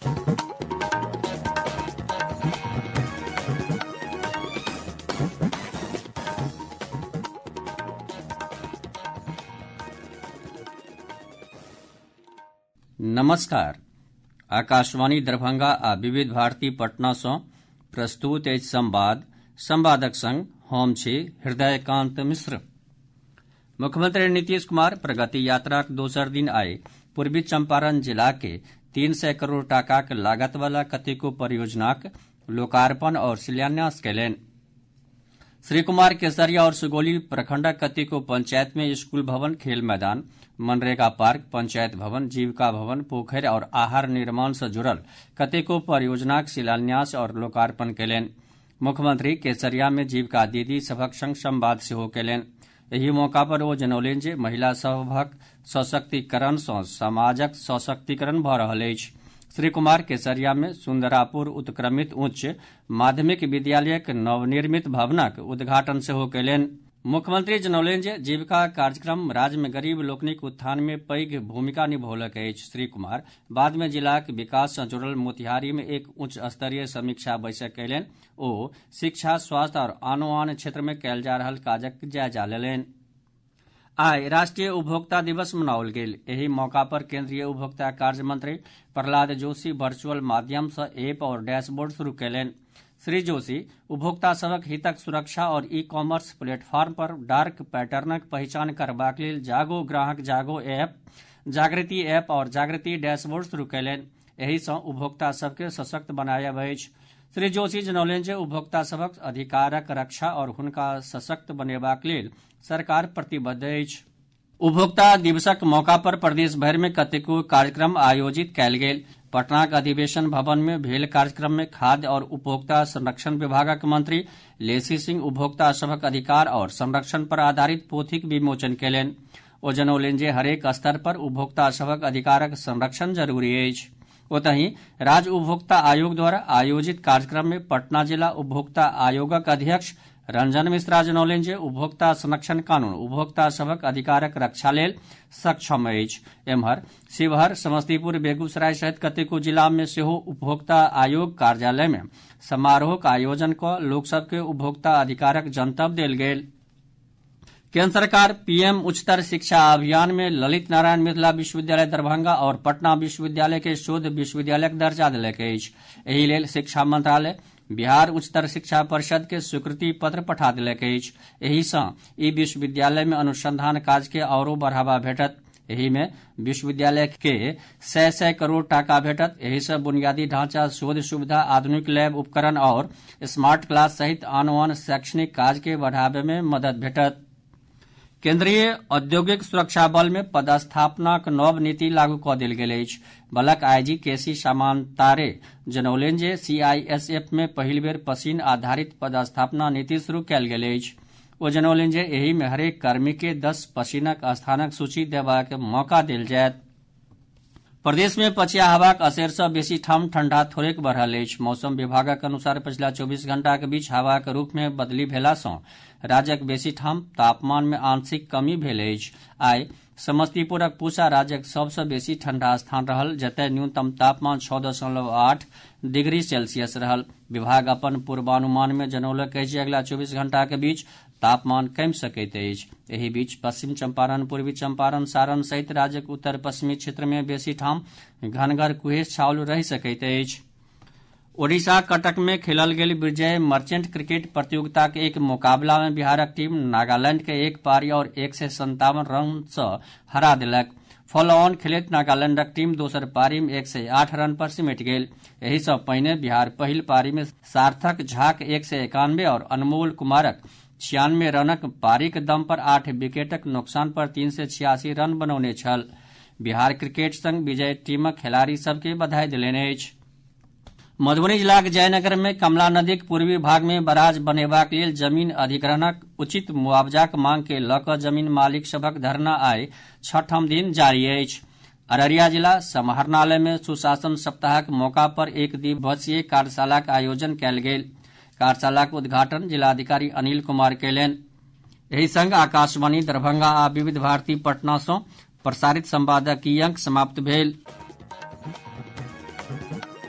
नमस्कार। आकाशवाणी दरभंगा आ विविध भारती पटना सँ प्रस्तुत अछि संवादक संग हम छी हृदयकांत मिश्र। मुख्यमंत्री नीतीश कुमार प्रगति यात्राक दोसर दिन आइ पूर्वी चंपारण जिला के 300 करोड़ टाकाक लागत वाला कतेको परियोजनाक लोकार्पण और शिलान्यास कयलनि। श्री कुमार केसरिया और सुगौली प्रखंडक कतेको पंचायत में स्कूल भवन, खेल मैदान, मनरेगा पार्क, पंचायत भवन, जीविका भवन, पोखरि और आहार निर्माण सँ जुड़ल कतेको परियोजनाक शिलान्यास और लोकार्पण कयलनि। मुख्यमंत्री केसरिया में जीविका दीदी सभक संग संवाद सेहो कयलनि। एहि मौका पर ओ जनौलनि जे महिला सभक सशक्तिकरण सँ समाजक सशक्तिकरण भऽ रहल अछि। श्री कुमार केसरिया में सुंदरापुर उत्क्रमित उच्च माध्यमिक विद्यालयक नवनिर्मित भवनक उद्घाटन सेहो कयलनि। मुख्यमंत्री जनौलनि जे जीविका कार्यक्रम राज्य में गरीब लोकनिक उत्थान में पैघ भूमिका निभौलक अछि। श्री कुमार बाद में जिलाक विकास सँ जुड़ल मोतिहारी में एक उच्च स्तरीय समीक्षा बैसक कयलनि। ओ शिक्षा, स्वास्थ्य और आन क्षेत्र में कयल जा रहल काजक जायजा लेलनि। आइ राष्ट्रीय उपभोक्ता दिवस मनाओल गेल। एहि मौका पर केंद्रीय उपभोक्ता कार्य मंत्री प्रहलाद जोशी वर्चुअल माध्यम सँ ऐप और डैशबोर्ड शुरू कयलनि। श्री जोशी उपभोक्ता सभक हितक सुरक्षा और ई-कॉमर्स प्लेटफॉर्म पर डार्क पैटर्नक पहचान करबाक लेल जागो ग्राहक जागो ऐप, जागृति ऐप और जागृति डैशबोर्ड शुरू कयलनि। एहि सँ उपभोक्ता सभ के सशक्त बनायब अछि। श्री जोशी जनौलनि जे उपभोक्ता सभक अधिकारक रक्षा और हुनका सशक्त बनेबाक लेल सरकार प्रतिबद्ध अछि। उपभोक्ता दिवसक मौका पर प्रदेश भरि में कतेको कार्यक्रम आयोजित कयल गेल। पटनाक अधिवेशन भवन में भेल कार्यक्रम में खाद्य और उपभोक्ता संरक्षण विभागक मंत्री लेसी सिंह उपभोक्ता सभक अधिकार और संरक्षण पर आधारित पोथीक विमोचन कयलनि। ओ जनौलनि जे हरेक स्तर पर उपभोक्ता सभक अधिकारक संरक्षण जरूरी अछि। ओतहि राज्य उपभोक्ता आयोग द्वारा आयोजित कार्यक्रम में पटना जिला उपभोक्ता आयोगक अध्यक्ष रंजन मिश्रा जनौलनि जे उपभोक्ता संरक्षण कानून उपभोक्ता सभक अधिकारक रक्षा लेल सक्षम अछि। एम्हर शिवहर, समस्तीपुर, बेगूसराय सहित कतेको जिला में सेहो उपभोक्ता आयोग कार्यालय में समारोहक आयोजन कऽ लोक सभ के उपभोक्ता अधिकारक जनतब देल गेल। केंद्र सरकार पीएम उच्चतर शिक्षा अभियान में ललित नारायण मिथिला विश्वविद्यालय दरभंगा और पटना विश्वविद्यालय के शोध विश्वविद्यालयक दर्जा देलक अछि। एहि लेल शिक्षा मंत्रालय बिहार उच्चतर शिक्षा परिषद के स्वीकृति पत्र पठा देलक अछि। एहि सँ ई विश्वविद्यालय में अनुसंधान काज के औरो बढ़ावा भेटत। एहि में विश्वविद्यालय के 100 करोड़ टाका भेटत। एहि सँ बुनियादी ढांचा, शोध सुविधा, आधुनिक लैब उपकरण और स्मार्ट क्लास सहित आन शैक्षणिक काज के बढ़ावे में मदद भेटत। केंद्रीय औद्योगिक सुरक्षा बल में पदस्थापनाक नव नीति लागू कऽ देल गेल अछि। बलक आईजी केसी सामांतारे जनौलनि जे सीआईएसएफ में पहिल बेर पसीन आधारित पदस्थापना नीति शुरू कयल गेल अछि। ओ जनौलनि जे एहि में हरेक कर्मी के 10 पसीनक स्थानक सूची देबाक मौका देल जायत। प्रदेश में पछिया हवाक असर सँ बेसी ठाम ठंडा थोड़ेक बढ़ल अछि। मौसम विभागक अनुसार पछिला 24 घंटा के बीच हवाक रुख में बदली भेला सँ राज्यक बेसी ठाम तापमान में आंशिक कमी भेल अछि। आइ समस्तीपुरक पूसा राज्यक सभ सँ बेसी ठंडा स्थान रहल, जतय न्यूनतम तापमान 6.8 डिग्री सेल्सियस रहल। विभाग अपन पूर्वानुमान में जनौलक अछि जे अगिला 24 घंटा के बीच तापमान कमि सकैत अछि। एहि बीच पश्चिम चंपारण, पूर्वी चंपारण, सारण सहित राज्यक उत्तर पश्चिमी क्षेत्र में बेसी ठाम घनगर कुहेस छाओल रहि सकैत अछि। ओडिशा कटक में खेलल गेल विजय मर्चेंट क्रिकेट प्रतियोगिता के एक मुकाबला में बिहारक टीम नागालैंड के 1 पारी और 157 रन सँ हरा देलक। फॉलो ऑन खेलैत नागालैंडक टीम दोसर पारी में 108 रन पर सिमटि गेल। एहि सँ पहिने बिहार पहिल पारी में सार्थक झाक 191 और अनमोल कुमारक 96 रनक पारीक दम पर 8 विकेटक नोकसान पर 386 रन बनौने छल। बिहार क्रिकेट संघ विजय टीमक खिलाड़ी सभ के बधाई देलनि अछि। मधुबनी जिलाक जयनगर में कमला नदीक पूर्वी भाग में बराज बनेबाक लेल जमीन अधिग्रहणक उचित मुआवजाक मांग के लऽ कऽ जमीन मालिक सभक धरना आइ 6ठम दिन जारी अछि। अररिया जिला समाहरणालय में सुशासन सप्ताहक मौका पर एक दिवसीय कार्यशालाक आयोजन कयल गेल। कार्यशालाक उद्घाटन जिलाधिकारी अनिल कुमार कयलनि। एहि संग आकाशवाणी दरभंगा आ विविध भारती पटना सँ प्रसारित संवादक ई अंक समाप्त भेल।